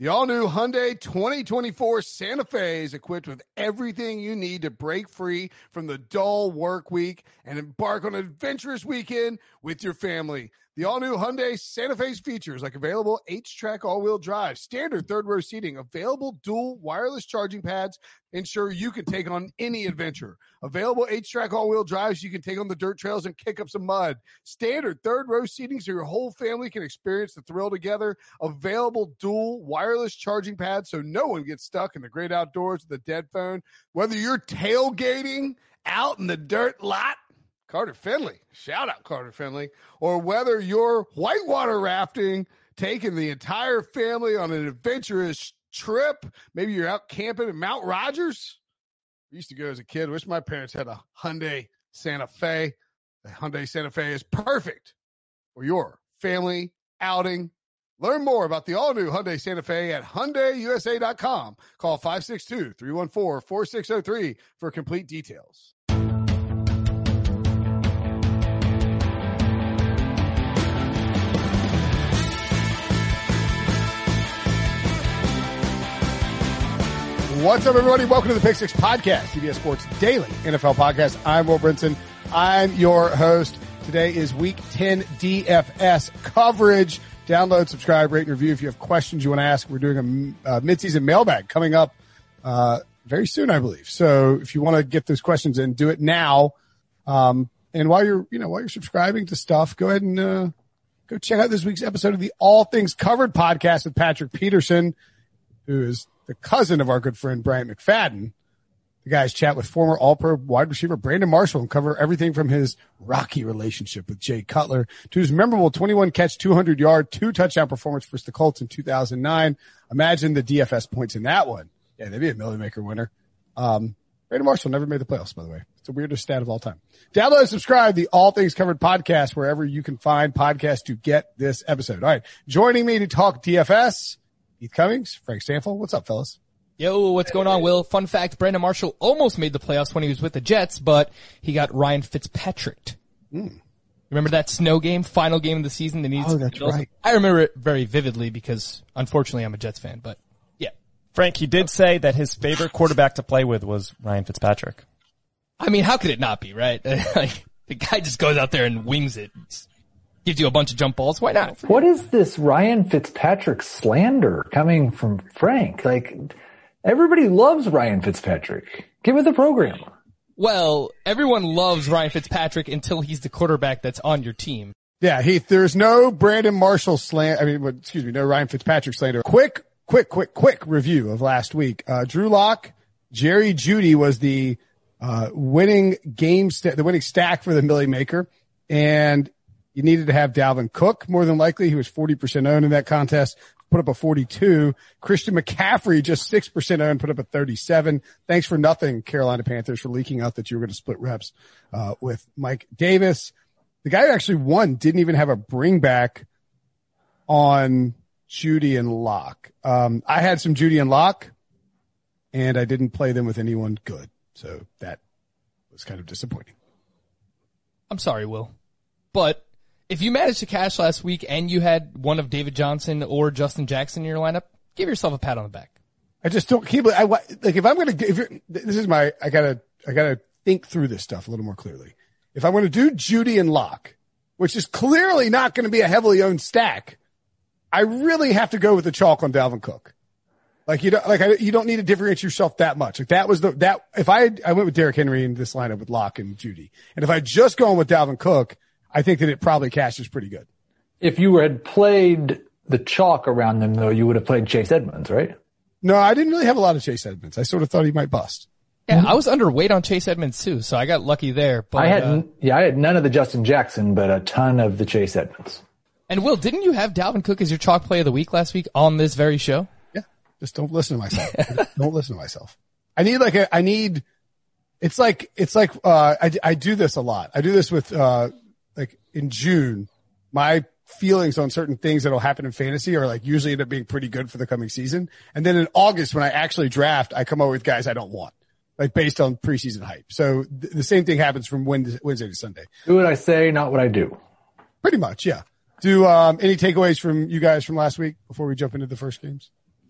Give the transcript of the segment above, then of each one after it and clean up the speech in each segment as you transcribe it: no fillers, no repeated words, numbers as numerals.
The all-new Hyundai 2024 Santa Fe is equipped with everything you need to break free from the dull work week and embark on an adventurous weekend with your family. The all-new Hyundai Santa Fe's features like available H-Track all-wheel drive, standard third-row seating, available dual wireless charging pads, ensure you can take on any adventure. Available H-Track all-wheel drives, you can take on the dirt trails and kick up some mud. Standard third-row seating so your whole family can experience the thrill together. Available dual wireless charging pads so no one gets stuck in the great outdoors with a dead phone. Whether you're tailgating out in the dirt lot, Carter Finley, shout out Carter Finley, or whether you're whitewater rafting, taking the entire family on an adventurous trip, maybe you're out camping at Mount Rogers. I used to go as a kid. Wish my parents had a Hyundai Santa Fe. The Hyundai Santa Fe is perfect for your family outing. Learn more about the all-new Hyundai Santa Fe at HyundaiUSA.com. Call 562-314-4603 for complete details. What's up, everybody? Welcome to the Pick Six Podcast, CBS Sports Daily NFL Podcast. I'm Will Brinson. I'm your host. Today is Week 10 DFS coverage. Download, subscribe, rate, and review if you have questions you want to ask. We're doing a midseason mailbag coming up very soon, I believe. So if you want to get those questions in, do it now. And while you're subscribing to stuff, go ahead and go check out this week's episode of the All Things Covered podcast with Patrick Peterson, who is the cousin of our good friend Bryant McFadden. The guys chat with former All-Pro wide receiver Brandon Marshall and cover everything from his rocky relationship with Jay Cutler to his memorable 21-catch, 200-yard, 2-touchdown performance versus the Colts in 2009. Imagine the DFS points in that one. Yeah, they'd be a Millie Maker winner. Brandon Marshall never made the playoffs, by the way. It's the weirdest stat of all time. Download and subscribe the All Things Covered podcast wherever you can find podcasts to get this episode. All right, joining me to talk DFS, Heath Cummings, Frank Stanfield. What's up, fellas? Yo, what's going on, Will? Fun fact, Brandon Marshall almost made the playoffs when he was with the Jets, but he got Ryan Fitzpatrick. Remember that snow game, final game of the season? That's right. I remember it very vividly because, unfortunately, I'm a Jets fan, but yeah. Frank, he did say that his favorite quarterback to play with was Ryan Fitzpatrick. I mean, how could it not be, right? Like, the guy just goes out there and wings it. Gives you a bunch of jump balls. Why not? What is this Ryan Fitzpatrick slander coming from Frank? Like, everybody loves Ryan Fitzpatrick. Give it the program. Well, everyone loves Ryan Fitzpatrick until he's the quarterback that's on your team. Yeah, Heath, there's no Brandon Marshall no Ryan Fitzpatrick slander. Quick review of last week. Drew Lock, Jerry Jeudy was the winning stack for the Millie Maker, and you needed to have Dalvin Cook, more than likely. He was 40% owned in that contest, put up a 42. Christian McCaffrey, just 6% owned, put up a 37. Thanks for nothing, Carolina Panthers, for leaking out that you were going to split reps with Mike Davis. The guy who actually won didn't even have a bring back on Jeudy and Locke. I had some Jeudy and Locke, and I didn't play them with anyone good. So that was kind of disappointing. I'm sorry, Will, but if you managed to cash last week and you had one of David Johnson or Justin Jackson in your lineup, give yourself a pat on the back. I just don't keep it. I gotta think through this stuff a little more clearly. If I'm going to do Jeudy and Locke, which is clearly not going to be a heavily owned stack, I really have to go with the chalk on Dalvin Cook. You don't need to differentiate yourself that much. If I went with Derrick Henry in this lineup with Locke and Jeudy, and if I just gone with Dalvin Cook, I think that it probably cashes pretty good. If you had played the chalk around them, though, you would have played Chase Edmonds, right? No, I didn't really have a lot of Chase Edmonds. I sort of thought he might bust. Yeah, I was underweight on Chase Edmonds too, so I got lucky there. But I had none of the Justin Jackson, but a ton of the Chase Edmonds. And Will, didn't you have Dalvin Cook as your chalk play of the week last week on this very show? Yeah, just don't listen to myself. Don't listen to myself. I do this a lot. I do this with in June, my feelings on certain things that'll happen in fantasy are usually end up being pretty good for the coming season. And then in August, when I actually draft, I come over with guys I don't want, based on preseason hype. So the same thing happens from Wednesday to Sunday. Do what I say, not what I do. Pretty much, yeah. Do any takeaways from you guys from last week before we jump into the first games?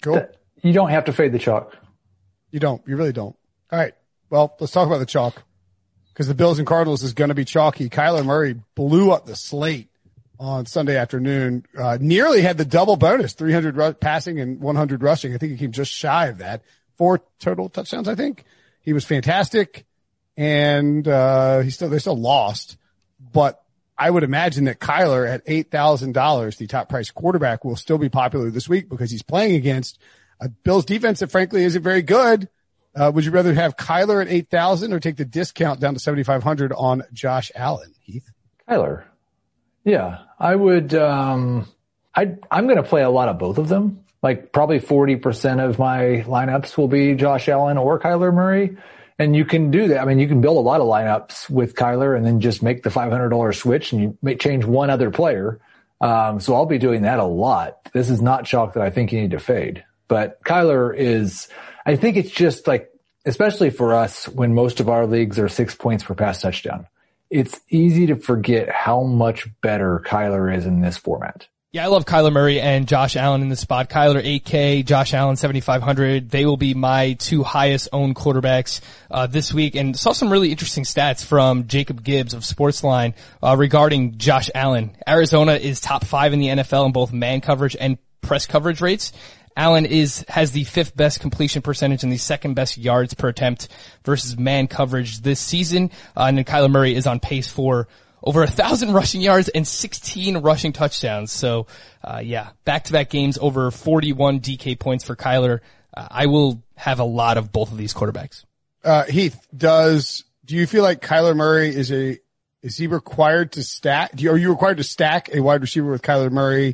Cool. You don't have to fade the chalk. You don't. You really don't. All right. Well, let's talk about the chalk because the Bills and Cardinals is going to be chalky. Kyler Murray blew up the slate on Sunday afternoon. Nearly had the double bonus, 300 passing and 100 rushing. I think he came just shy of that. 4 total touchdowns, I think. He was fantastic, and they still lost. But I would imagine that Kyler at $8,000, the top price quarterback, will still be popular this week because he's playing against a Bills defense that frankly isn't very good. Would you rather have Kyler at 8,000 or take the discount down to 7,500 on Josh Allen, Heath? Kyler. Yeah, I would. I'm going to play a lot of both of them. Like probably 40% of my lineups will be Josh Allen or Kyler Murray. And you can do that. I mean, you can build a lot of lineups with Kyler and then just make the $500 switch and you may change one other player. So I'll be doing that a lot. This is not chalk that I think you need to fade. But Kyler is, I think it's just like, especially for us when most of our leagues are 6 points per pass touchdown. It's easy to forget how much better Kyler is in this format. Yeah, I love Kyler Murray and Josh Allen in this spot. Kyler 8K, Josh Allen 7,500. They will be my 2 highest owned quarterbacks this week. And saw some really interesting stats from Jacob Gibbs of Sportsline regarding Josh Allen. Arizona is top 5 in the NFL in both man coverage and press coverage rates. Allen has the 5th best completion percentage and the 2nd best yards per attempt versus man coverage this season. And then Kyler Murray is on pace for over 1,000 rushing yards and 16 rushing touchdowns. So, back-to-back games over 41 DK points for Kyler. I will have a lot of both of these quarterbacks. Heath, do you feel like Kyler Murray is he required to stack? Are you required to stack a wide receiver with Kyler Murray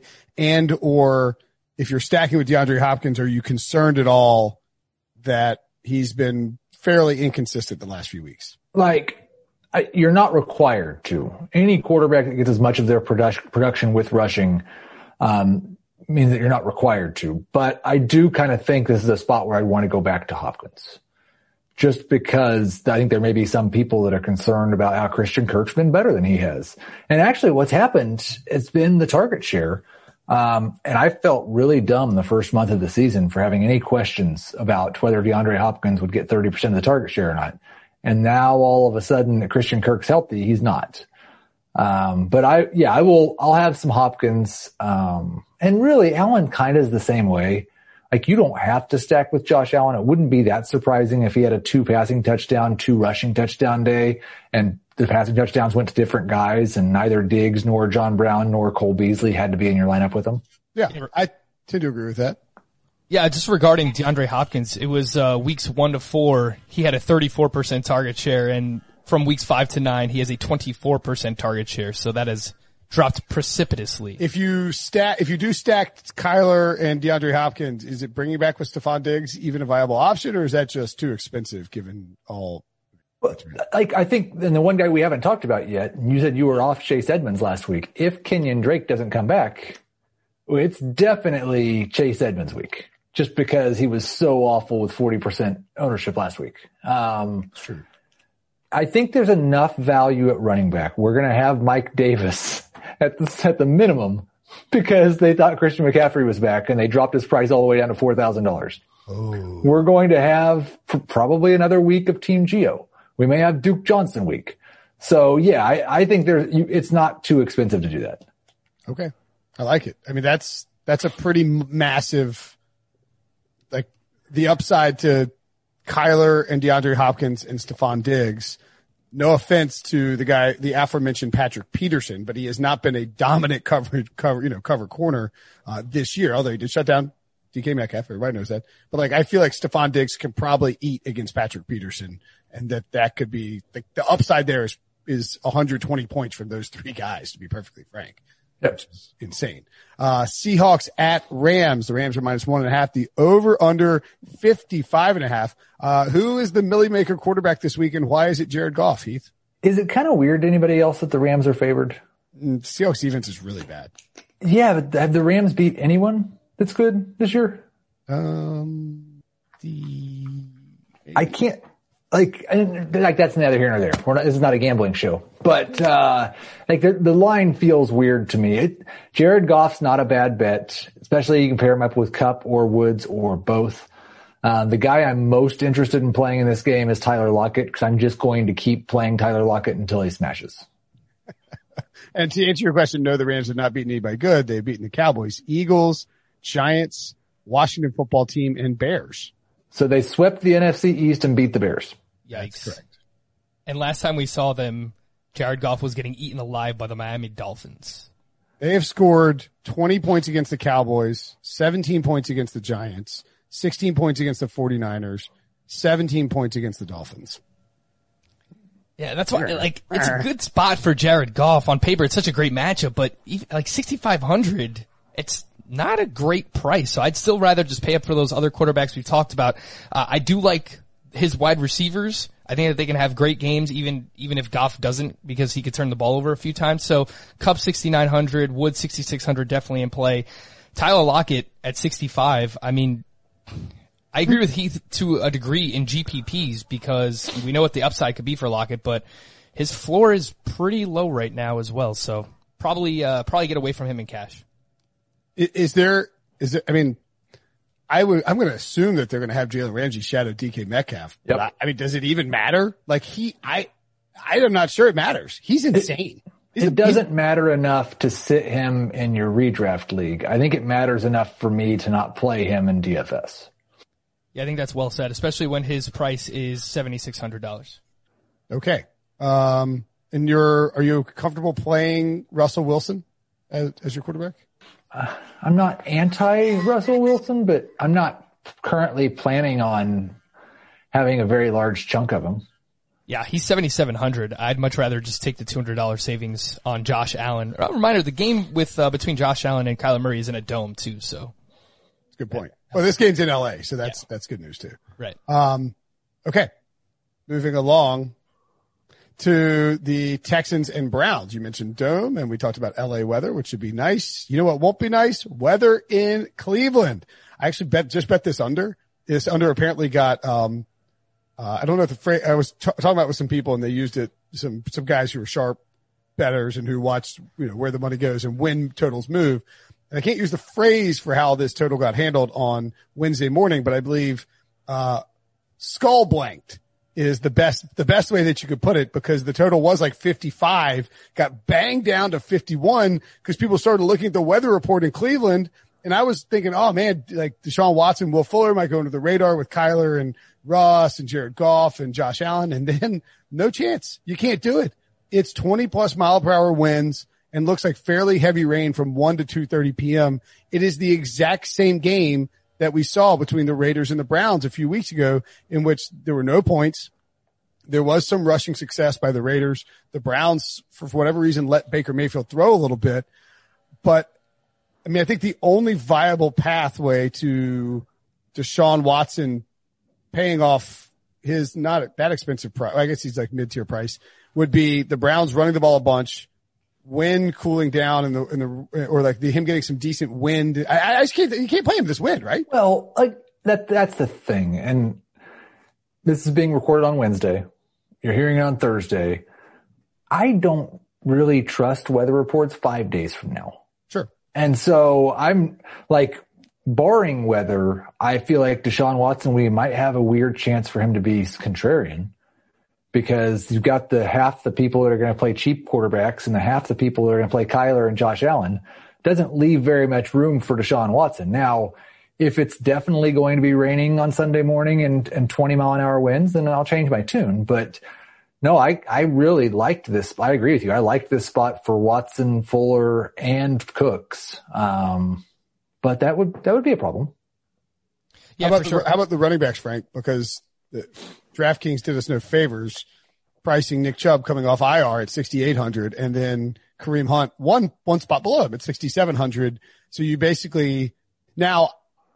or if you're stacking with DeAndre Hopkins, are you concerned at all that he's been fairly inconsistent the last few weeks? You're not required to. Any quarterback that gets as much of their production with rushing means that you're not required to. But I do kind of think this is a spot where I want to go back to Hopkins. Just because I think there may be some people that are concerned about how Christian Kirk's been better than he has. And actually what's happened, it's been the target share. And I felt really dumb the first month of the season for having any questions about whether DeAndre Hopkins would get 30% of the target share or not. And now all of a sudden that Christian Kirk's healthy, he's not. But I'll have some Hopkins. And really Allen kind of is the same way. Like you don't have to stack with Josh Allen. It wouldn't be that surprising if he had a 2 passing touchdown, 2 rushing touchdown day and the passing touchdowns went to different guys and neither Diggs nor John Brown nor Cole Beasley had to be in your lineup with him. Yeah, I tend to agree with that. Yeah, just regarding DeAndre Hopkins, it was weeks 1 to 4, he had a 34% target share, and from weeks 5 to 9, he has a 24% target share. So that has dropped precipitously. If you do stack Kyler and DeAndre Hopkins, is it bringing back with Stephon Diggs even a viable option, or is that just too expensive given all? I think, and the one guy we haven't talked about yet, you said you were off Chase Edmonds last week. If Kenyon Drake doesn't come back, it's definitely Chase Edmonds week. Just because he was so awful with 40% ownership last week. True. I think there's enough value at running back. We're going to have Mike Davis at the minimum because they thought Christian McCaffrey was back and they dropped his price all the way down to $4,000. Oh. We're going to have probably another week of Team Geo. We may have Duke Johnson week. So yeah, I think it's not too expensive to do that. Okay. I like it. I mean, that's a pretty massive, like the upside to Kyler and DeAndre Hopkins and Stephon Diggs. No offense to the aforementioned Patrick Peterson, but he has not been a dominant cover corner, this year, although he did shut down DK Metcalf. Everybody knows that. But I feel like Stephon Diggs can probably eat against Patrick Peterson and that could be the upside there is 120 points from those 3 guys, to be perfectly frank. Yep. Which is insane. Seahawks at Rams. The Rams are -1.5. The over under 55.5. Who is the Millie Maker quarterback this week and why is it Jared Goff, Heath? Is it kind of weird to anybody else that the Rams are favored? Seahawks defense is really bad. Yeah, but have the Rams beat anyone that's good this year? that's neither here nor there. This is not a gambling show, but the line feels weird to me. Jared Goff's not a bad bet, especially you can pair him up with Kupp or Woods or both. The guy I'm most interested in playing in this game is Tyler Lockett, because I'm just going to keep playing Tyler Lockett until he smashes. And to answer your question, no, the Rams have not beaten anybody good. They've beaten the Cowboys, Eagles, Giants, Washington football team, and Bears. So they swept the NFC East and beat the Bears. Yikes. That's correct. And last time we saw them, Jared Goff was getting eaten alive by the Miami Dolphins. They have scored 20 points against the Cowboys, 17 points against the Giants, 16 points against the 49ers, 17 points against the Dolphins. Yeah, that's why, it's a good spot for Jared Goff. On paper, it's such a great matchup, but even, 6,500, it's not a great price. So I'd still rather just pay up for those other quarterbacks we've talked about. I do like his wide receivers. I think that they can have great games, even if Goff doesn't, because he could turn the ball over a few times. So Kupp 6,900, Woods 6,600, definitely in play. Tyler Lockett at 65. I mean, I agree with Heath to a degree in GPPs because we know what the upside could be for Lockett, but his floor is pretty low right now as well. So probably get away from him in cash. I'm going to assume that they're going to have Jalen Ramsey shadow DK Metcalf. Yep. I mean, does it even matter? I'm not sure it matters. He's insane. It doesn't matter enough to sit him in your redraft league. I think it matters enough for me to not play him in DFS. Yeah, I think that's well said, especially when his price is $7,600. Okay. And are you comfortable playing Russell Wilson as your quarterback? I'm not anti-Russell Wilson, but I'm not currently planning on having a very large chunk of him. Yeah, he's 7,700. I'd much rather just take the $200 savings on Josh Allen. A reminder, the game with between Josh Allen and Kyler Murray is in a dome too, so. Good point. Well, this game's in LA, so that's good news too. Right. Okay. Moving along to the Texans and Browns. You mentioned dome, and we talked about LA weather, which should be nice. You know what won't be nice? Weather in Cleveland. I actually bet this under. This under apparently got, I don't know if the phrase, I was talking about with some people and they used it, some guys who were sharp bettors and who watched, where the money goes and when totals move. And I can't use the phrase for how this total got handled on Wednesday morning, but I believe, skull blanked is the best way that you could put it, because the total was like 55, got banged down to 51 because people started looking at the weather report in Cleveland. And I was thinking, oh man, like Deshaun Watson, Will Fuller might go into the radar with Kyler and Russ and Jared Goff and Josh Allen. And then no chance. You can't do it. It's 20 plus mile per hour winds and looks like fairly heavy rain from 1 to 2:30 PM. It is the exact same game that we saw between the Raiders and the Browns a few weeks ago, in which there were no points. There was some rushing success by the Raiders. The Browns, for whatever reason, let Baker Mayfield throw a little bit. But I mean, I think the only viable pathway to Deshaun Watson paying off his not that expensive price, I guess he's like mid-tier price, would be the Browns running the ball a bunch, wind cooling down or like him getting some decent wind. I just can't, you can't play him this wind, right? Well, like that's the thing. And this is being recorded on Wednesday. You're hearing it on Thursday. I don't really trust weather reports 5 days from now. Sure. And so I'm like, barring weather, I feel like Deshaun Watson, we might have a weird chance for him to be contrarian, because you've got half the people that are going to play cheap quarterbacks and the half the people that are going to play Kyler and Josh Allen. Doesn't leave very much room for Deshaun Watson. Now, if it's definitely going to be raining on Sunday morning and 20 mile an hour winds, then I'll change my tune. But no, I really liked this. I agree with you. I liked this spot for Watson, Fuller, and Cooks. But that would be a problem. Yeah, how about the running backs, Frank? Because DraftKings did us no favors pricing Nick Chubb coming off IR at 6,800, and then Kareem Hunt one spot below him at 6,700. So you basically now,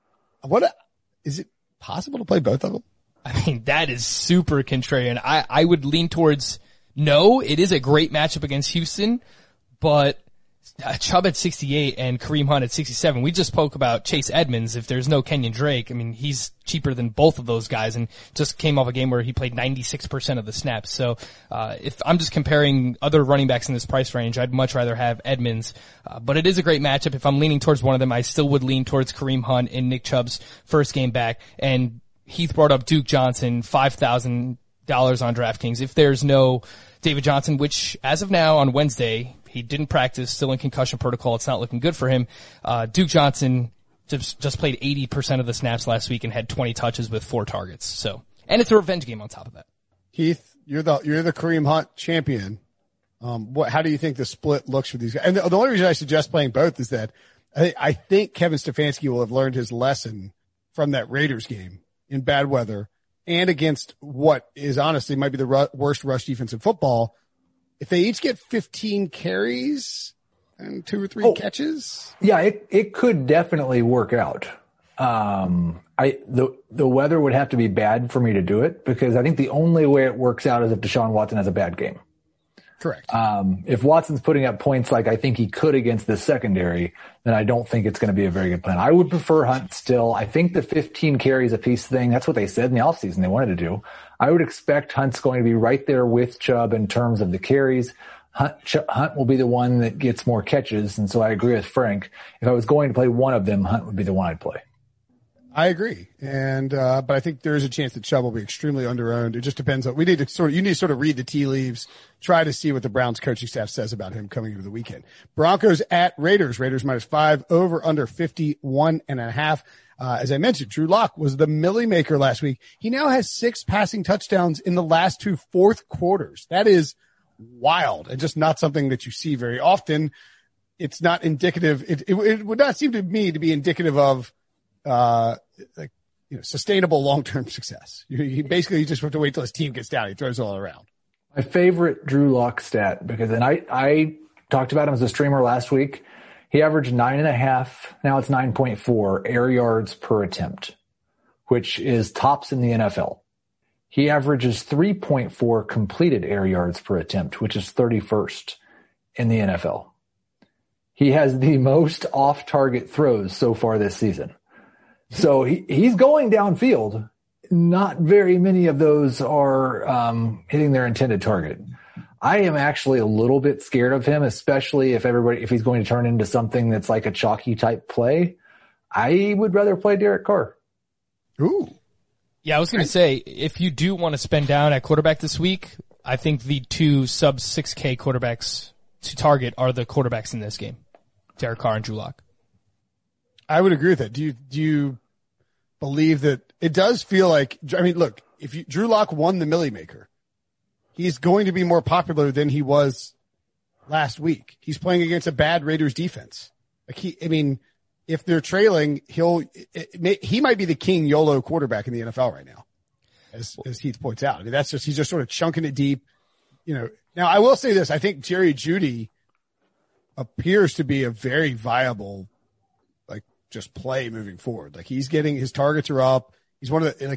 is it possible to play both of them? I mean, that is super contrarian. I would lean towards no. It is a great matchup against Houston, but Chubb at 68 and Kareem Hunt at 67. We just spoke about Chase Edmonds. If there's no Kenyon Drake, I mean, he's cheaper than both of those guys and just came off a game where he played 96% of the snaps. So, if I'm just comparing other running backs in this price range, I'd much rather have Edmonds. But it is a great matchup. If I'm leaning towards one of them, I still would lean towards Kareem Hunt in Nick Chubb's first game back. And Heath brought up Duke Johnson, $5,000 on DraftKings. If there's no David Johnson, which as of now on Wednesday, he didn't practice, still in concussion protocol. It's not looking good for him. Duke Johnson just played 80% of the snaps last week and had 20 touches with 4 targets. So, and it's a revenge game on top of that. Heath, you're the Kareem Hunt champion. How do you think the split looks for these guys? And the only reason I suggest playing both is that I think Kevin Stefanski will have learned his lesson from that Raiders game in bad weather and against what is honestly might be the worst rush defense in football. If they each get 15 carries and 2 or 3 catches. Yeah, it could definitely work out. The weather would have to be bad for me to do it because I think the only way it works out is if Deshaun Watson has a bad game. Correct. If Watson's putting up points like I think he could against the secondary, then I don't think it's going to be a very good plan. I would prefer Hunt still. I think the 15 carries a piece thing, that's what they said in the offseason they wanted to do. I would expect Hunt's going to be right there with Chubb in terms of the carries. Hunt will be the one that gets more catches, and so I agree with Frank. If I was going to play one of them, Hunt would be the one I'd play. I agree. And, but I think there is a chance that Chubb will be extremely underowned. It just depends on, you need to sort of read the tea leaves, try to see what the Browns coaching staff says about him coming into the weekend. Broncos at Raiders. Raiders -5, over under 51.5. As I mentioned, Drew Lock was the Millie maker last week. He now has 6 passing touchdowns in the last 2 fourth quarters. That is wild and just not something that you see very often. It's not indicative. It would not seem to me to be indicative of, sustainable long-term success. You just have to wait till his team gets down. He throws it all around. My favorite Drew Lock stat, because then I talked about him as a streamer last week. He averaged 9.5. Now it's 9.4 air yards per attempt, which is tops in the NFL. He averages 3.4 completed air yards per attempt, which is 31st in the NFL. He has the most off-target throws so far this season. So he's going downfield. Not very many of those are hitting their intended target. I am actually a little bit scared of him, especially if he's going to turn into something that's like a chalky type play. I would rather play Derek Carr. Ooh. Yeah, I was going to say, if you do want to spend down at quarterback this week, I think the 2 sub 6K quarterbacks to target are the quarterbacks in this game. Derek Carr and Drew Lock. I would agree with that. Do you believe that it does feel like, I mean, look, if Drew Lock won the Millie Maker, he's going to be more popular than he was last week. He's playing against a bad Raiders defense. If they're trailing, he might be the king YOLO quarterback in the NFL right now, as Heath points out. I mean, he's just sort of chunking it deep. Now I will say this. I think Jerry Jeudy appears to be a very viable, just play moving forward. He's getting, his targets are up. He's one of the,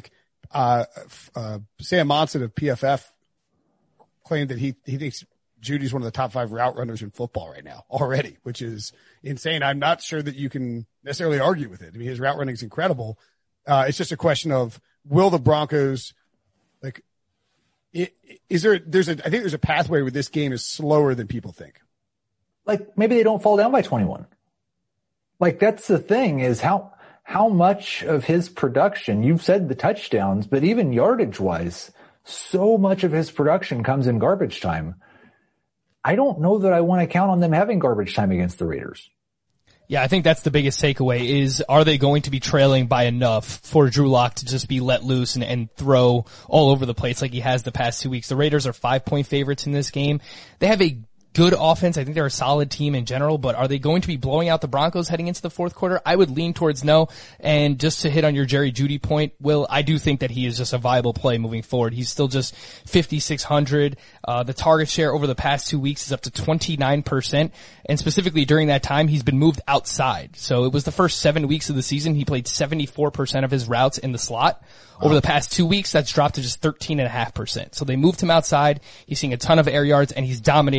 Sam Monson of PFF claimed that he thinks Judy's one of the top 5 route runners in football right now already, which is insane. I'm not sure that you can necessarily argue with it. I mean, his route running is incredible. It's just a question of, will the Broncos, I think there's a pathway where this game is slower than people think. Maybe they don't fall down by 21. That's the thing is how much of his production, you've said the touchdowns, but even yardage wise, so much of his production comes in garbage time. I don't know that I want to count on them having garbage time against the Raiders. Yeah, I think that's the biggest takeaway is, are they going to be trailing by enough for Drew Lock to just be let loose and throw all over the place like he has the past 2 weeks? The Raiders are 5-point favorites in this game. They have a good offense. I think they're a solid team in general, but are they going to be blowing out the Broncos heading into the fourth quarter? I would lean towards no. And just to hit on your Jerry Jeudy point, Will, I do think that he is just a viable play moving forward. He's still just 5,600. The target share over the past 2 weeks is up to 29%. And specifically during that time, he's been moved outside. So it was the first 7 weeks of the season. He played 74% of his routes in the slot. Over the past 2 weeks, that's dropped to just 13.5%. So they moved him outside. He's seeing a ton of air yards and he's dominating in that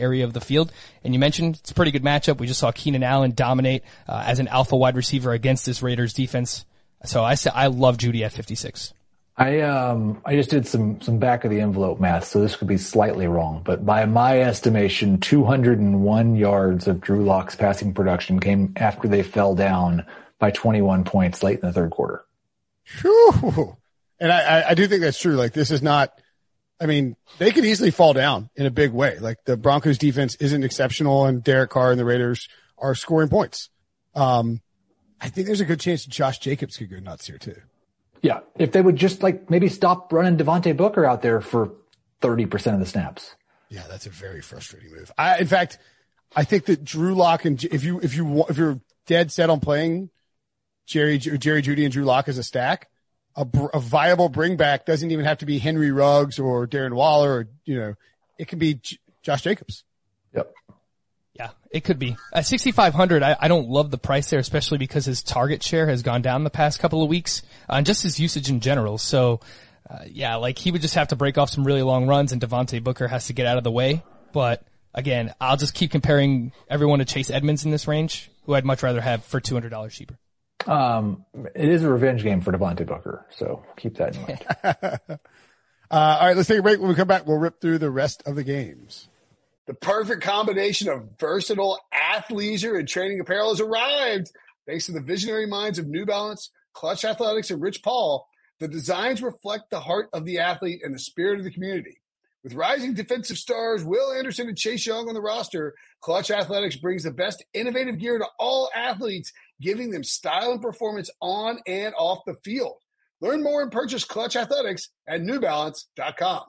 area of the field. And you mentioned it's a pretty good matchup. We just saw Keenan Allen dominate as an alpha wide receiver against this Raiders defense. So I love Jeudy at 56. I just did some back of the envelope math, so this could be slightly wrong, but by my estimation, 201 yards of Drew Lock's passing production came after they fell down by 21 points late in the third quarter. Whew. And I do think that's true. Like, this is not, I mean, they could easily fall down in a big way. Like, the Broncos defense isn't exceptional, and Derek Carr and the Raiders are scoring points. I think there's a good chance Josh Jacobs could go nuts here too. Yeah, if they would just maybe stop running Devontae Booker out there for 30% of the snaps. Yeah, that's a very frustrating move. In fact, I think that Drew Lock, and if you're dead set on playing Jerry Jeudy and Drew Lock as a stack, a viable bring back doesn't even have to be Henry Ruggs or Darren Waller, or it can be Josh Jacobs. Yep. Yeah, it could be. At 6,500, I don't love the price there, especially because his target share has gone down the past couple of weeks, and just his usage in general. So, he would just have to break off some really long runs, and Devontae Booker has to get out of the way. But again, I'll just keep comparing everyone to Chase Edmonds in this range, who I'd much rather have for $200 cheaper. It is a revenge game for Devontae Booker, so keep that in mind. All right, let's take a break. When we come back, we'll rip through the rest of the games. The perfect combination of versatile athleisure and training apparel has arrived. Thanks to the visionary minds of New Balance, Clutch Athletics, and Rich Paul, the designs reflect the heart of the athlete and the spirit of the community. With rising defensive stars Will Anderson and Chase Young on the roster, Clutch Athletics brings the best innovative gear to all athletes, giving them style and performance on and off the field. Learn more and purchase Clutch Athletics at newbalance.com.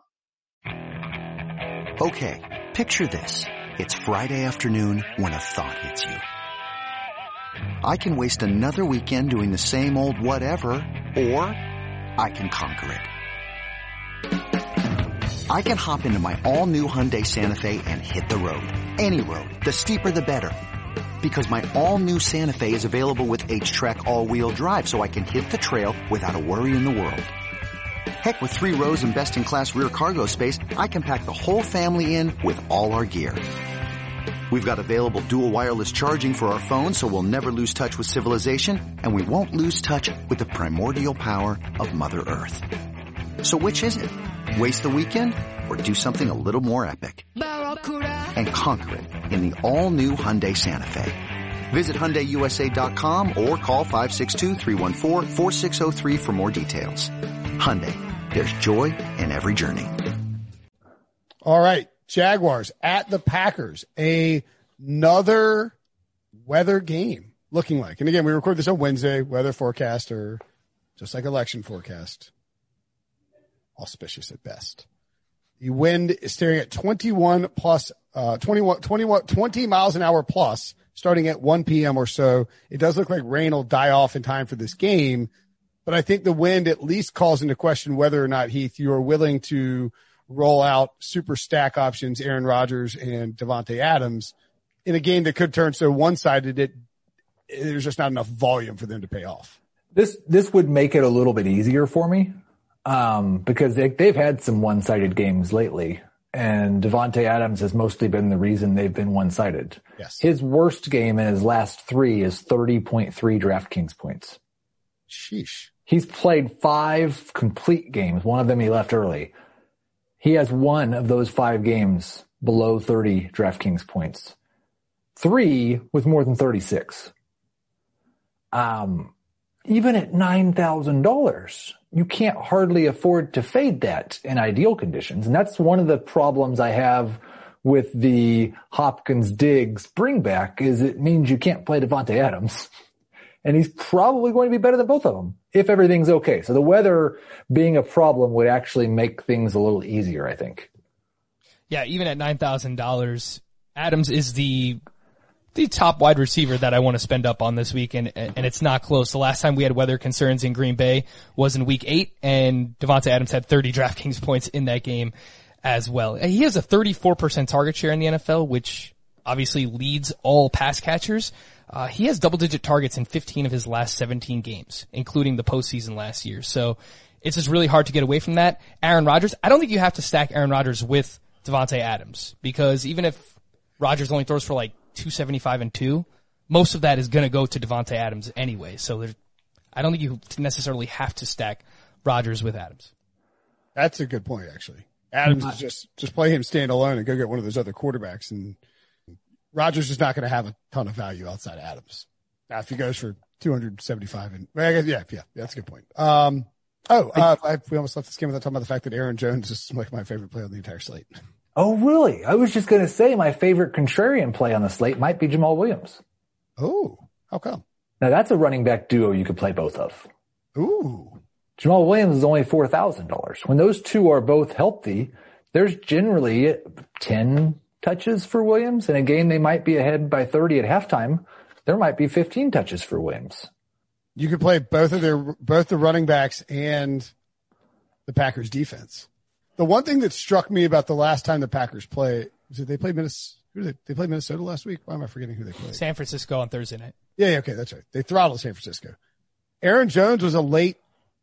Okay. Picture this. It's Friday afternoon when a thought hits you. I can waste another weekend doing the same old whatever, or I can conquer it. I can hop into my all-new Hyundai Santa Fe and hit the road. Any road. The steeper the better. Because my all-new Santa Fe is available with H-Track all-wheel drive, so I can hit the trail without a worry in the world. Heck, with 3 rows and best-in-class rear cargo space, I can pack the whole family in with all our gear. We've got available dual wireless charging for our phones, so we'll never lose touch with civilization, and we won't lose touch with the primordial power of Mother Earth. So which is it? Waste the weekend or do something a little more epic? And conquer it in the all-new Hyundai Santa Fe. Visit HyundaiUSA.com or call 562-314-4603 for more details. Hyundai, there's joy in every journey. All right, Jaguars at the Packers. Another weather game looking like. And again, we record this on Wednesday. Weather forecast, or just like election forecast, auspicious at best. The wind is staring at 20 miles an hour plus, starting at 1 p.m. or so. It does look like rain will die off in time for this game, but I think the wind at least calls into question whether or not, Heath, you are willing to roll out super stack options, Aaron Rodgers and Davante Adams, in a game that could turn so one-sided there's just not enough volume for them to pay off. This would make it a little bit easier for me, because they've had some one-sided games lately, and Davante Adams has mostly been the reason they've been one-sided. Yes. His worst game in his last 3 is 30.3 DraftKings points. Sheesh. He's played 5 complete games. One of them he left early. He has 1 of those 5 games below 30 DraftKings points. 3 with more than 36. Even at $9,000, you can't hardly afford to fade that in ideal conditions. And that's one of the problems I have with the Hopkins-Diggs bring back, is it means you can't play Davante Adams. And he's probably going to be better than both of them if everything's okay. So the weather being a problem would actually make things a little easier, I think. Yeah, even at $9,000, Adams is the top wide receiver that I want to spend up on this week, and it's not close. The last time we had weather concerns in Green Bay was in week 8, and Davante Adams had 30 DraftKings points in that game as well. He has a 34% target share in the NFL, which obviously leads all pass catchers. He has double-digit targets in 15 of his last 17 games, including the postseason last year. So it's just really hard to get away from that. Aaron Rodgers, I don't think you have to stack Aaron Rodgers with Davante Adams, because even if Rodgers only throws for like 275 and 2. Most of that is going to go to Devontae Adams anyway. So I don't think you necessarily have to stack Rodgers with Adams. That's a good point, actually. Adams is just play him stand alone and go get one of those other quarterbacks, and Rodgers is not going to have a ton of value outside of Adams. Now, if he goes for 275, and I guess, yeah, that's a good point. We almost left this game without talking about the fact that Aaron Jones is like my favorite play on the entire slate. Oh, really? I was just going to say my favorite contrarian play on the slate might be Jamal Williams. Oh, how come? Now that's a running back duo you could play both of. Ooh. Jamal Williams is only $4,000. When those two are both healthy, there's generally 10 touches for Williams. In a game they might be ahead by 30 at halftime, there might be 15 touches for Williams. You could play both the running backs and the Packers defense. The one thing that struck me about the last time the Packers played is that they played they played Minnesota last week. Why am I forgetting who they played? San Francisco on Thursday night. Yeah, okay, that's right. They throttled San Francisco. Aaron Jones was a late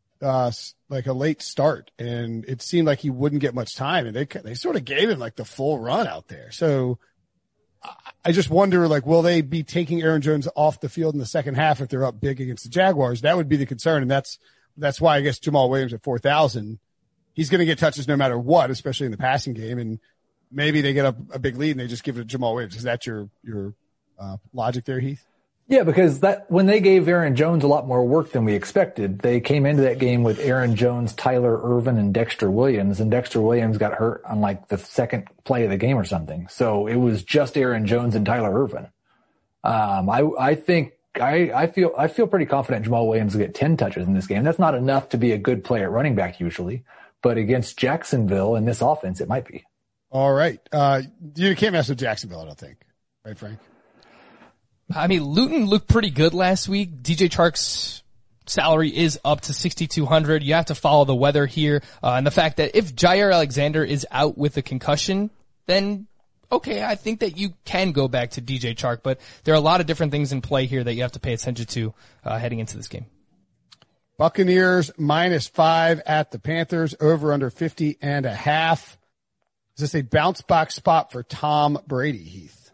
start, and it seemed like he wouldn't get much time, and they sort of gave him like the full run out there. So I just wonder, like, will they be taking Aaron Jones off the field in the second half if they're up big against the Jaguars? That would be the concern, and that's why I guess Jamal Williams at 4,000, he's going to get touches no matter what, especially in the passing game, and maybe they get up a big lead and they just give it to Jamal Williams. Is that your logic there, Heath? Yeah, because when they gave Aaron Jones a lot more work than we expected, they came into that game with Aaron Jones, Tyler Ervin, and Dexter Williams, and Dexter Williams got hurt on like the second play of the game or something. So it was just Aaron Jones and Tyler Ervin. I feel pretty confident Jamal Williams will get 10 touches in this game. That's not enough to be a good player at running back usually, but against Jacksonville in this offense, it might be. All right. You can't mess with Jacksonville, I don't think. Right, Frank? I mean, Luton looked pretty good last week. DJ Chark's salary is up to $6,200. You have to follow the weather here. And the fact that if Jair Alexander is out with a concussion, then okay, I think that you can go back to DJ Chark, but there are a lot of different things in play here that you have to pay attention to, heading into this game. Buccaneers -5 at the Panthers, over under 50.5. Is this a bounce back spot for Tom Brady, Heath?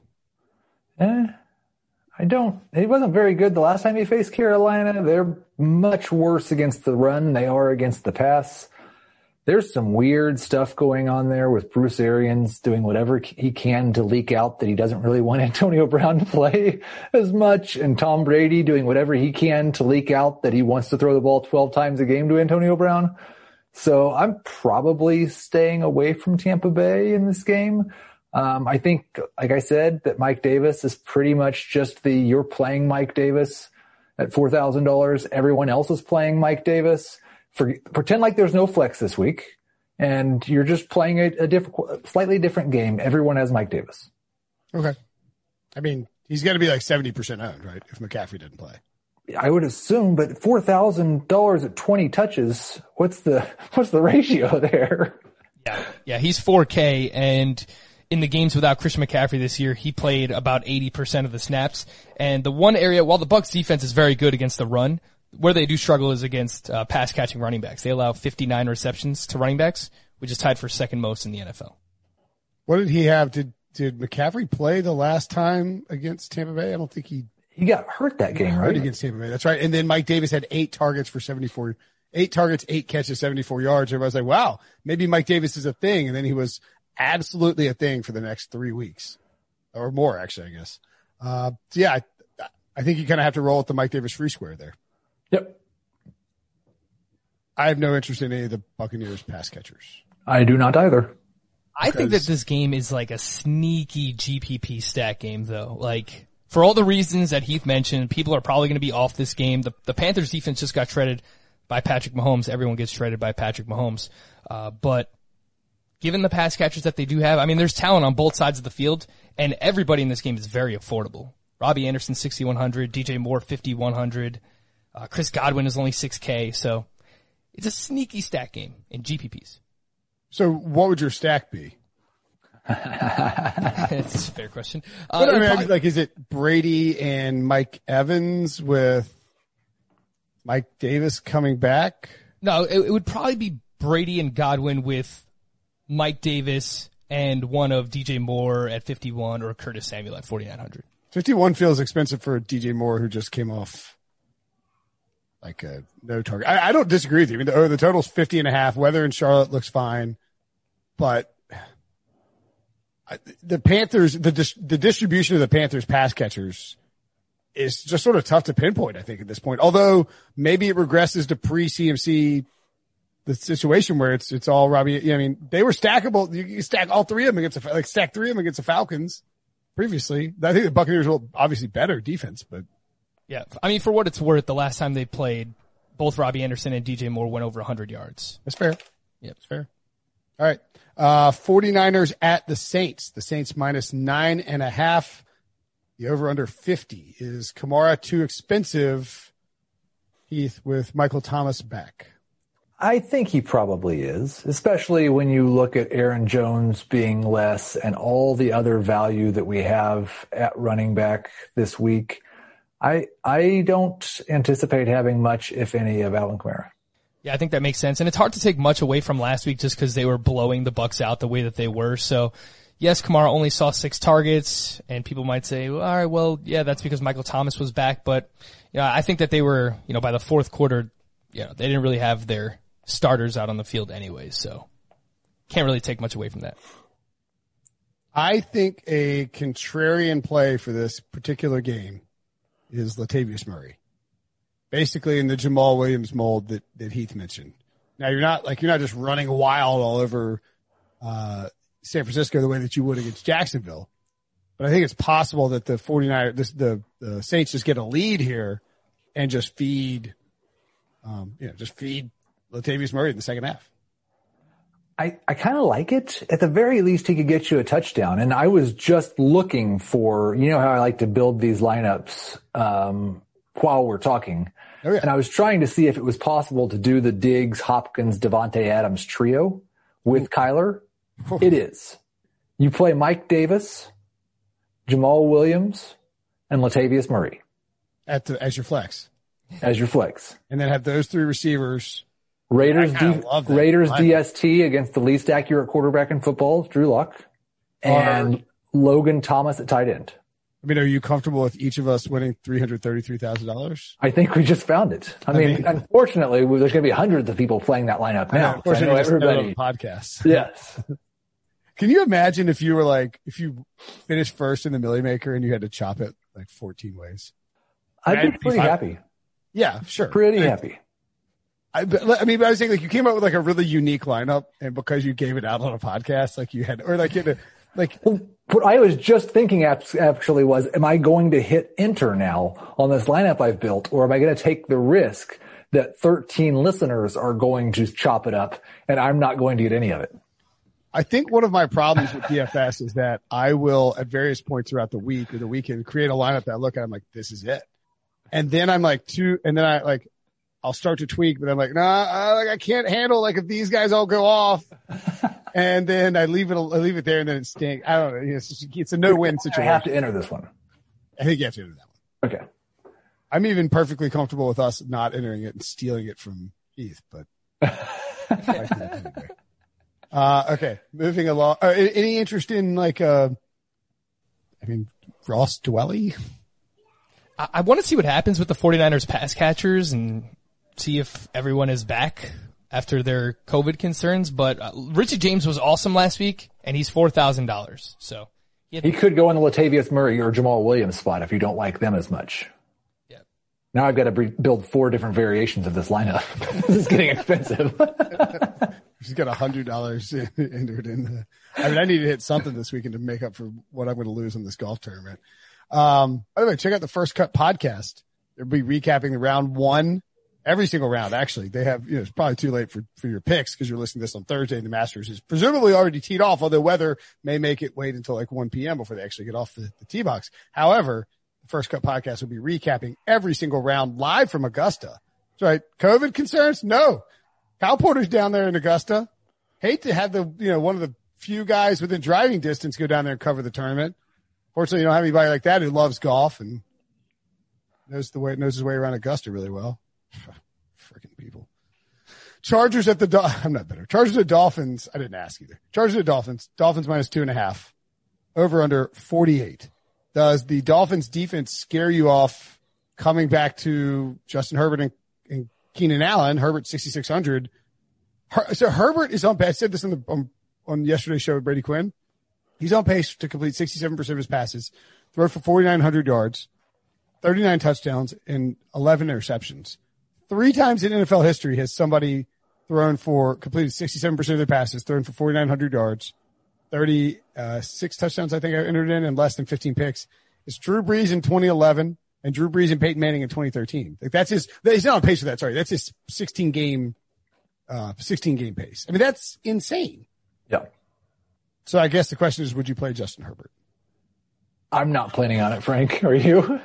He wasn't very good the last time he faced Carolina. They're much worse against the run than they are against the pass. There's some weird stuff going on there with Bruce Arians doing whatever he can to leak out that he doesn't really want Antonio Brown to play as much, and Tom Brady doing whatever he can to leak out that he wants to throw the ball 12 times a game to Antonio Brown. So I'm probably staying away from Tampa Bay in this game. I think, like I said, that Mike Davis is pretty much just you're playing Mike Davis at $4,000. Everyone else is playing Mike Davis. Pretend like there's no flex this week, and you're just playing a slightly different game. Everyone has Mike Davis. Okay. I mean, he's going to be like 70% owned, right? If McCaffrey didn't play. I would assume, but $4,000 at 20 touches, what's the ratio there? Yeah, he's 4K, and in the games without Christian McCaffrey this year, he played about 80% of the snaps. And the one area, while the Bucs defense is very good against the run, where they do struggle is against pass catching running backs. They allow 59 receptions to running backs, which is tied for second most in the NFL. What did he have? Did McCaffrey play the last time against Tampa Bay? I don't think he got hurt that game, right? Against Tampa Bay. That's right. And then Mike Davis had 8 targets, 8 catches, 74 yards. Everybody's like, wow, maybe Mike Davis is a thing. And then he was absolutely a thing for the next 3 weeks or more, actually, I guess. So yeah, I think you kind of have to roll with the Mike Davis free square there. Yep. I have no interest in any of the Buccaneers pass catchers. I do not either. I think that this game is like a sneaky GPP stack game, though. Like, for all the reasons that Heath mentioned, people are probably going to be off this game. The Panthers defense just got shredded by Patrick Mahomes. Everyone gets shredded by Patrick Mahomes. But given the pass catchers that they do have, I mean, there's talent on both sides of the field, and everybody in this game is very affordable. Robbie Anderson, 6,100. DJ Moore, 5,100. Chris Godwin is only 6K. So it's a sneaky stack game in GPPs. So what would your stack be? That's a fair question. Is it Brady and Mike Evans with Mike Davis coming back? No, it would probably be Brady and Godwin with Mike Davis and one of DJ Moore at 51 or Curtis Samuel at 4,900. 51 feels expensive for DJ Moore, who just came off like a no target. I don't disagree with you. I mean, the total's 50.5. Weather in Charlotte looks fine, but the Panthers, the distribution of the Panthers pass catchers is just sort of tough to pinpoint, I think, at this point. Although maybe it regresses to pre-CMC, the situation where it's all Robbie. I mean, they were stackable. You stack all three of them against stack three of them against the Falcons previously. I think the Buccaneers were obviously better defense, but yeah, I mean, for what it's worth, the last time they played, both Robbie Anderson and DJ Moore went over 100 yards. That's fair. Yeah, it's fair. All right. 49ers at the Saints. The Saints -9.5. The over under 50. Is Kamara too expensive, Heath, with Michael Thomas back? I think he probably is, especially when you look at Aaron Jones being less and all the other value that we have at running back this week. I don't anticipate having much, if any, of Alvin Kamara. Yeah, I think that makes sense. And it's hard to take much away from last week just because they were blowing the Bucs out the way that they were. So, yes, Kamara only saw 6 targets, and people might say, well, all right, well, yeah, that's because Michael Thomas was back. But, I think that they were, by the fourth quarter, they didn't really have their starters out on the field anyways. So, can't really take much away from that. I think a contrarian play for this particular game is Latavius Murray. Basically in the Jamal Williams mold that Heath mentioned. Now you're not just running wild all over San Francisco the way that you would against Jacksonville. But I think it's possible that the 49ers, the Saints just get a lead here and just feed Latavius Murray in the second half. I kind of like it. At the very least, he could get you a touchdown. And I was just looking for, how I like to build these lineups while we're talking. Oh, yeah. And I was trying to see if it was possible to do the Diggs, Hopkins, Devontae Adams trio with Kyler. It is. You play Mike Davis, Jamal Williams, and Latavius Murray. As your flex. As your flex. And then have those three receivers. Raiders DST against the least accurate quarterback in football, Drew Lock, and Logan Thomas at tight end. I mean, are you comfortable with each of us winning $333,000? I think we just found it. I mean, unfortunately, there's going to be hundreds of people playing that lineup now. I know everybody podcasts. Yes. Can you imagine if you finished first in the Millie Maker and you had to chop it like 14 ways? I'd be pretty happy. Yeah, sure. Pretty happy. I was saying you came up with a really unique lineup, and because you gave it out on a podcast, what I was just thinking actually was, am I going to hit enter now on this lineup I've built, or am I going to take the risk that 13 listeners are going to chop it up and I'm not going to get any of it? I think one of my problems with DFS is that I will, at various points throughout the week or the weekend, create a lineup that I look at, I'm like, this is it. And then I'll start to tweak, but I'm like, nah, I can't handle if these guys all go off, and then I leave it there, and then it stinks. I don't know. It's a no-win situation. I have to enter this one. I think you have to enter that one. Okay. I'm even perfectly comfortable with us not entering it and stealing it from Heath, but. Okay, moving along. Any interest in Ross Dwelly? I want to see what happens with the 49ers pass catchers and see if everyone is back after their COVID concerns. But Richie James was awesome last week, and he's $4,000. So he could go in the Latavius Murray or Jamal Williams spot if you don't like them as much. Yeah. Now I've got to build 4 different variations of this lineup. This is getting expensive. She's got $100 entered in. I need to hit something this weekend to make up for what I'm going to lose in this golf tournament. By the way, check out the First Cut podcast. They'll be recapping the round 1, every single round. Actually, they have, it's probably too late for your picks because you're listening to this on Thursday and the Masters is presumably already teed off, although weather may make it wait until 1 p.m. before they actually get off the tee box. However, the First Cut podcast will be recapping every single round live from Augusta. That's right. COVID concerns? No. Kyle Porter's down there in Augusta. Hate to have one of the few guys within driving distance go down there and cover the tournament. Fortunately, you don't have anybody like that who loves golf and knows his way around Augusta really well. Freaking people. Chargers at the I'm not better. Chargers at Dolphins. I didn't ask either. Chargers at Dolphins. Dolphins minus 2.5. Over under 48. Does the Dolphins defense scare you off coming back to Justin Herbert and Keenan Allen? Herbert 6,600. So Herbert is on pace. I said this on yesterday's show with Brady Quinn. He's on pace to complete 67% of his passes, throw for 4,900 yards, 39 touchdowns, and 11 interceptions. 3 times in NFL history has somebody completed 67% of their passes, thrown for 4,900 yards, 36 touchdowns, I think I entered in, and less than 15 picks. It's Drew Brees in 2011 and Drew Brees and Peyton Manning in 2013. Like he's not on pace for that. Sorry. That's his 16 game pace. I mean, that's insane. Yeah. So I guess the question is, would you play Justin Herbert? I'm not planning on it, Frank. Are you?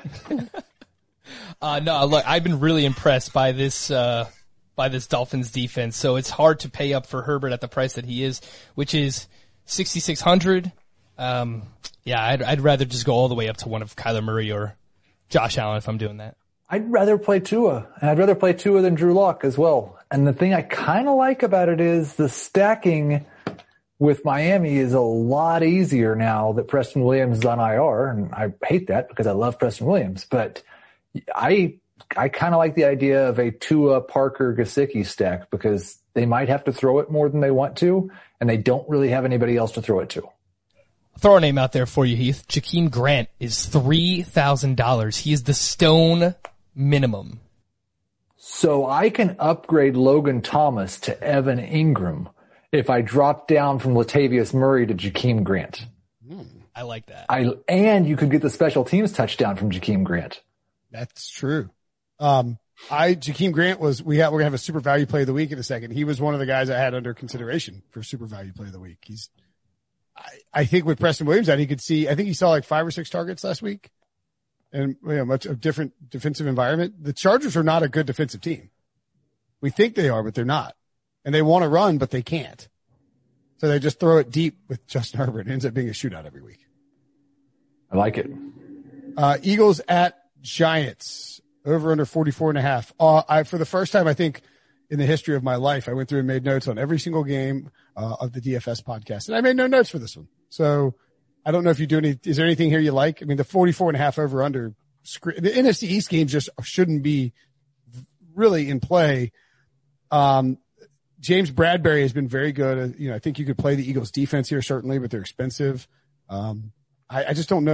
No, look, I've been really impressed by this Dolphins defense. So it's hard to pay up for Herbert at the price that he is, which is 6,600. I'd rather just go all the way up to one of Kyler Murray or Josh Allen if I'm doing that. I'd rather play Tua, and I'd rather play Tua than Drew Lock as well. And the thing I kind of like about it is the stacking with Miami is a lot easier now that Preston Williams is on IR, and I hate that because I love Preston Williams. But I kind of like the idea of a Tua, Parker, Gesicki stack because they might have to throw it more than they want to, and they don't really have anybody else to throw it to. Throw a name out there for you, Heath. Jakeem Grant is $3,000. He is the stone minimum. So I can upgrade Logan Thomas to Evan Ingram if I drop down from Latavius Murray to Jakeem Grant. I like that. And you could get the special teams touchdown from Jakeem Grant. That's true. Jakeem Grant we're going to have a super value play of the week in a second. He was one of the guys I had under consideration for super value play of the week. I think with Preston Williams I think he saw like 5 or 6 targets last week and much a different defensive environment. The Chargers are not a good defensive team. We think they are, but they're not. And they want to run, but they can't. So they just throw it deep with Justin Herbert. It ends up being a shootout every week. I like it. Eagles at Giants, over under 44.5. For the first time, I think, in the history of my life, I went through and made notes on every single game of the DFS podcast. And I made no notes for this one. So I don't know if you do is there anything here you like? I mean, the 44.5 over under, the NFC East games just shouldn't be really in play. James Bradbury has been very good. I think you could play the Eagles defense here, certainly, but they're expensive. I just don't know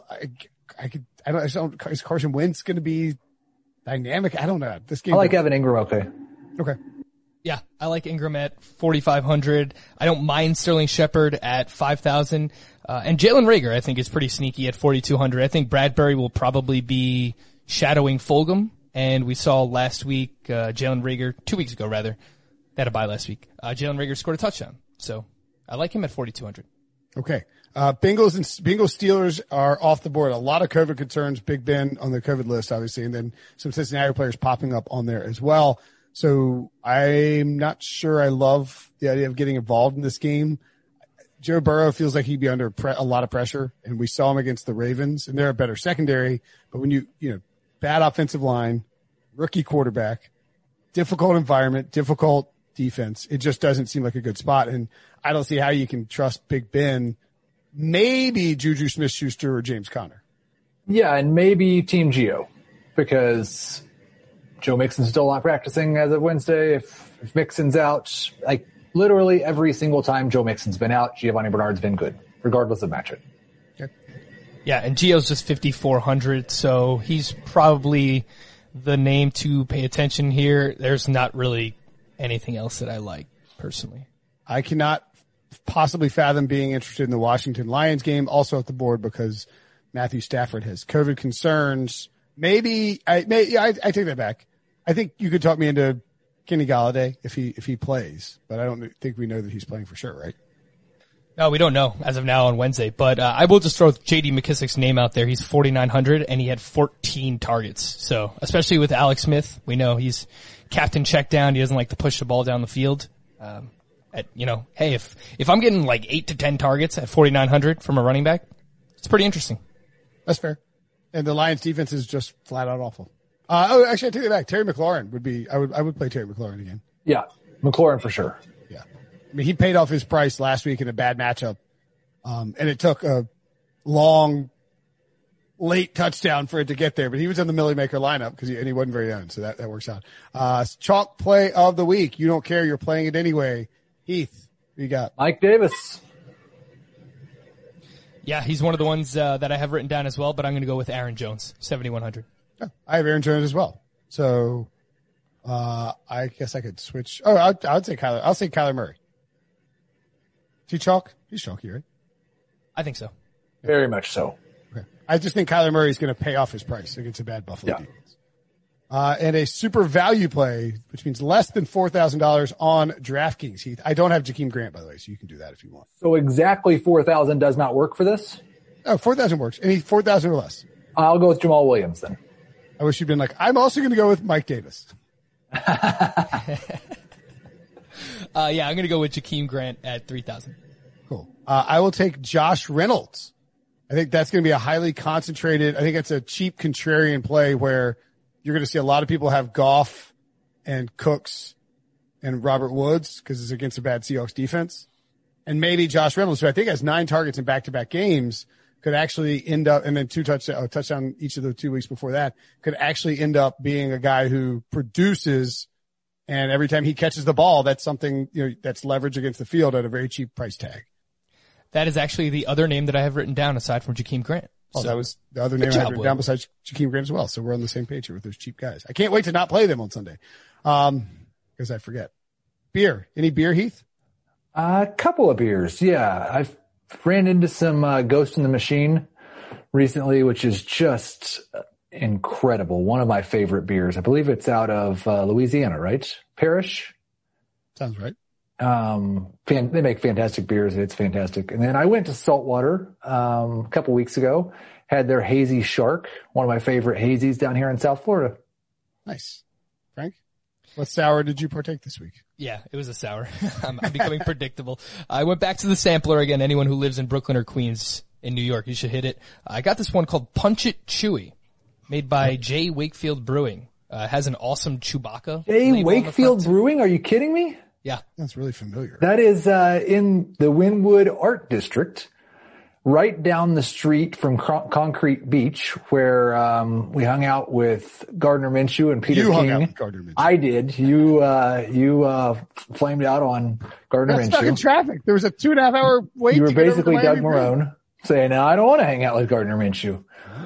that is Carson Wentz going to be dynamic? I don't know. This game. I like Evan Ingram. Okay. Yeah, I like Ingram at 4,500. I don't mind Sterling Shepard at 5,000. And Jalen Reagor, I think, is pretty sneaky at 4,200. I think Bradbury will probably be shadowing Fulgham. And we saw last week, Jalen Reagor, 2 weeks ago rather, they had a bye last week. Jalen Reagor scored a touchdown. So I like him at 4,200. Okay. Bengals Steelers are off the board. A lot of COVID concerns. Big Ben on the COVID list, obviously, and then some Cincinnati players popping up on there as well. So I'm not sure I love the idea of getting involved in this game. Joe Burrow feels like he'd be under a lot of pressure, and we saw him against the Ravens, and they're a better secondary. But when bad offensive line, rookie quarterback, difficult environment, difficult defense, it just doesn't seem like a good spot. And I don't see how you can trust Big Ben. Maybe Juju Smith-Schuster or James Conner. Yeah, and maybe Team Geo, because Joe Mixon's still not practicing as of Wednesday. If Mixon's out, like literally every single time Joe Mixon's been out, Giovanni Bernard's been good, regardless of matchup. Okay. Yeah, and Geo's just 5,400, so he's probably the name to pay attention here. There's not really anything else that I like, personally. I cannot possibly fathom being interested in the Washington Lions game, also at the board because Matthew Stafford has COVID concerns. I take that back. I think you could talk me into Kenny Golladay if he plays, but I don't think we know that he's playing for sure, right? No, we don't know as of now on Wednesday, but I will just throw J.D. McKissick's name out there. He's 4,900 and he had 14 targets. So, especially with Alex Smith, we know he's captain check down. He doesn't like to push the ball down the field. Hey, if I'm getting like 8 to 10 targets at 4,900 from a running back, it's pretty interesting. That's fair. And the Lions defense is just flat out awful. Actually, I take it back. Terry McLaurin would be, I would play Terry McLaurin again. Yeah, McLaurin for sure. Yeah. I mean, he paid off his price last week in a bad matchup. And it took a long, late touchdown for it to get there, but he was in the Millie Maker lineup and he wasn't very owned. So that works out. Chalk play of the week. You don't care. You're playing it anyway. Heath, what you got? Mike Davis. Yeah, he's one of the ones that I have written down as well, but I'm going to go with Aaron Jones, 7,100. Yeah, I have Aaron Jones as well. So, I guess I could switch. Oh, I'll say Kyler. I'll say Kyler Murray. Is he chalk? He's chalky, right? I think so. Very much so. Okay. I just think Kyler Murray is going to pay off his price against a bad Buffalo defense. And a super value play, which means less than $4,000 on DraftKings. Heath, I don't have Jakeem Grant, by the way, so you can do that if you want. So exactly 4,000 does not work for this? Oh, 4,000 works. Any 4,000 or less. I'll go with Jamal Williams then. I wish you'd been like, I'm also going to go with Mike Davis. Yeah, I'm going to go with Jakeem Grant at 3,000. Cool. I will take Josh Reynolds. I think that's going to be a highly concentrated. I think it's a cheap contrarian play where you're going to see a lot of people have Goff and Cooks and Robert Woods because it's against a bad Seahawks defense. And maybe Josh Reynolds, who I think has 9 targets in back-to-back games, could actually end up, and then 2 touchdown each of the 2 weeks before that, could actually end up being a guy who produces, and every time he catches the ball, that's something, that's leverage against the field at a very cheap price tag. That is actually the other name that I have written down aside from Jakeem Grant. Oh, that was the other name I had written down besides Jakeem Grant as well. So we're on the same page here with those cheap guys. I can't wait to not play them on Sunday. Because I forget. Beer. Any beer, Heath? A couple of beers. Yeah. I've ran into some, Ghost in the Machine recently, which is just incredible. One of my favorite beers. I believe it's out of, Louisiana, right? Parrish. Sounds right. They make fantastic beers. It's fantastic. And then I went to Saltwater, a couple weeks ago, had their Hazy Shark, one of my favorite hazies down here in South Florida. Nice. Frank, what sour did you partake this week? Yeah, it was a sour. I'm becoming predictable. I went back to the sampler again. Anyone who lives in Brooklyn or Queens in New York, you should hit it. I got this one called Punch It Chewy, made by J. Wakefield Brewing. Has an awesome Chewbacca. J. Wakefield Brewing? Are you kidding me? Yeah. That's really familiar. That is, in the Wynwood Art District, right down the street from Concrete Beach, where, we hung out with Gardner Minshew and Peter King. Hung out with Gardner Minshew. I did. You flamed out on Gardner Minshew. Stuck in traffic. There was a 2.5 hour wait. You were basically Doug Marone saying, no, I don't want to hang out with Gardner Minshew.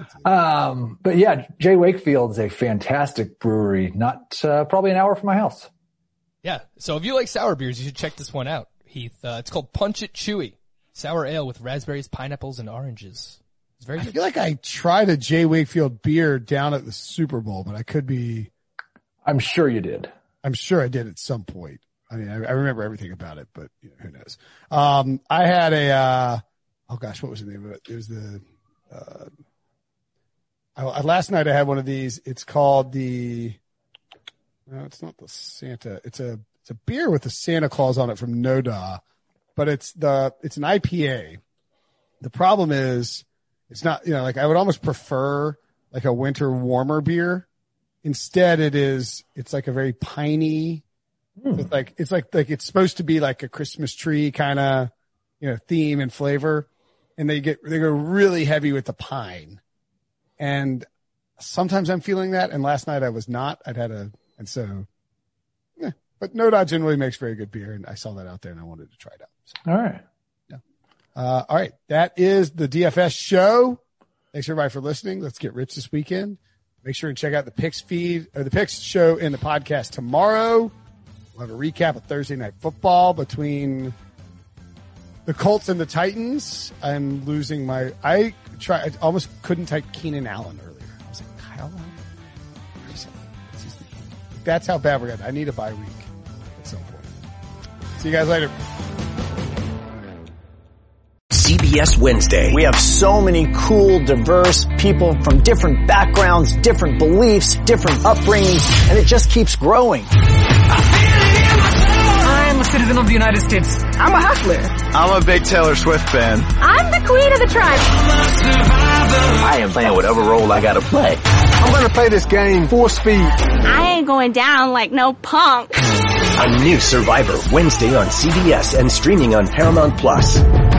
But yeah, J. Wakefield is a fantastic brewery, not, probably an hour from my house. Yeah. So if you like sour beers, you should check this one out, Heath. It's called Punch It Chewy. Sour ale with raspberries, pineapples, and oranges. It's very good. I feel like I tried a J. Wakefield beer down at the Super Bowl, but I could be. I'm sure you did. I'm sure I did at some point. I mean, I remember everything about it, but who knows? I had a, oh gosh, what was the name of it? It was the, last night I had one of these. It's called the, no, it's not the Santa. It's a beer with the Santa Claus on it from Noda, but it's an IPA. The problem is it's not, like I would almost prefer like a winter warmer beer. Instead it's like a very piney, it's like it's supposed to be like a Christmas tree kind of, theme and flavor. And they go really heavy with the pine. And sometimes I'm feeling that. And last night I was not. But Noda generally makes very good beer, and I saw that out there, and I wanted to try it out. So, all right. Yeah. All right. That is the DFS show. Thanks everybody for listening. Let's get rich this weekend. Make sure and check out the Picks feed or the Picks show in the podcast tomorrow. We'll have a recap of Thursday Night Football between the Colts and the Titans. I'm losing I almost couldn't type Keenan Allen earlier. I was like, Kyle Allen? That's how bad we're getting. I need a bye week at some point. See you guys later. CBS Wednesday. We have so many cool, diverse people from different backgrounds, different beliefs, different upbringings, and it just keeps growing. I'm a citizen of the United States. I'm a hustler. I'm a big Taylor Swift fan. I'm the queen of the tribe. I am playing whatever role I gotta play. I'm gonna play this game full speed. I ain't going down like no punk. A new Survivor Wednesday on CBS and streaming on Paramount Plus.